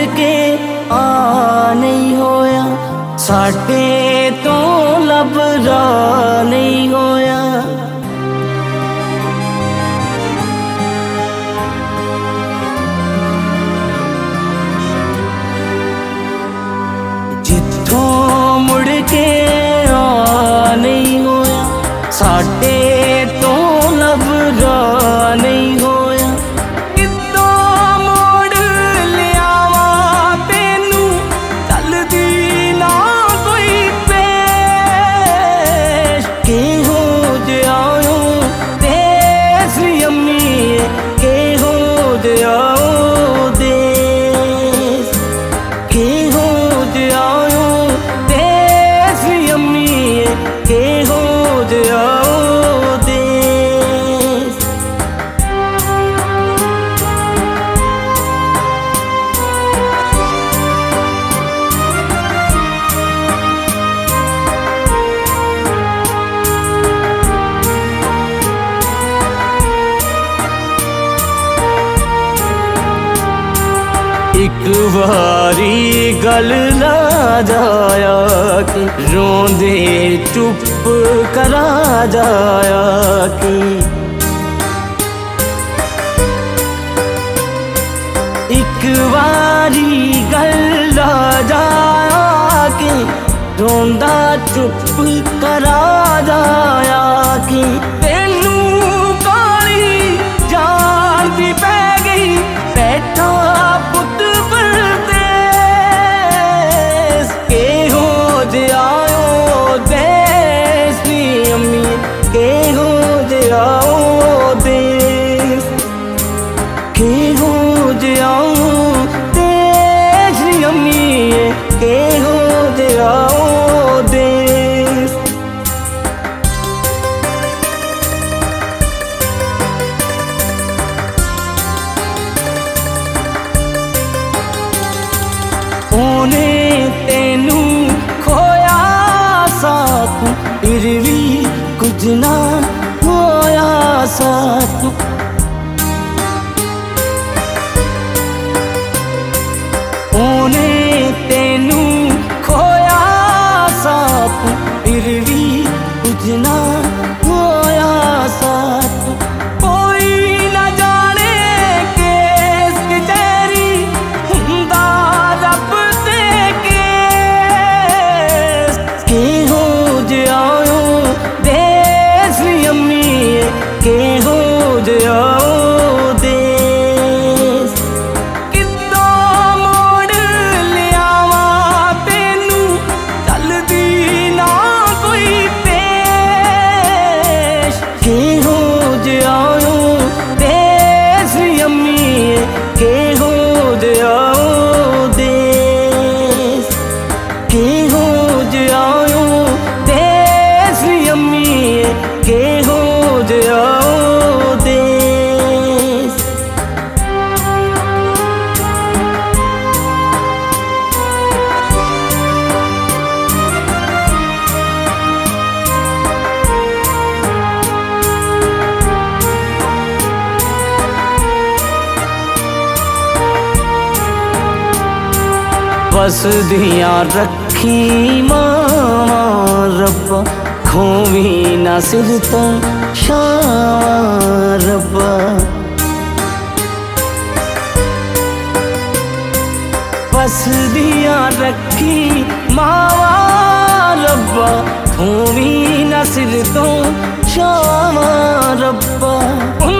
के आ नहीं होया, साडे तो लभरा नहीं होया। जिथों मुड़ के आ नहीं होया, साडे तो लभरा नहीं होया। कितों मोड़ लियावा तेनू, चलदी ना कोई पेश। केहो जियाओ देस अम्मी, केहो जियाओ देस, केहो जियाओ देस अम्मी, केहो जियाओ देस। एक बारी गल ना जाया कि रोंदे चुप करा जाया कि। एक बारी गल ना जाया कि रोंदा चुप करा जाया कि। तेनू काली जान दी पै गई, बैठा पुत परदेस। केहो जियाओ देस नी अम्मी, केहो जियाओ देस, केहो जियाओ देस नी अम्मी, केहो जियाओ देस। ओने तेनू खोया साथ, फिर भी कुछ ना होया साथ। ओने तेनू खोया साथ, फिर भी कुछ ना होया साथ। कोई ना जाने केस कचहरी हुंदा रब दे केस। केहो जियाओ देस अम्मी, केहो जियाओ देस। कितों मोड़ लियावा तेनू, चलदी ना कोई पेश। केहो जियाओ देस अम्मी, केहो जियाओ देस, केहो जियाओ देस अम्मी, केहो जियाओ देस। बस दियां रखी मावा रब्बा, खोवी ना सिर तो शावा रब्बा। बस दियां रखी मावा रब्बा, खोवी ना सिर तो शावा रब्बा।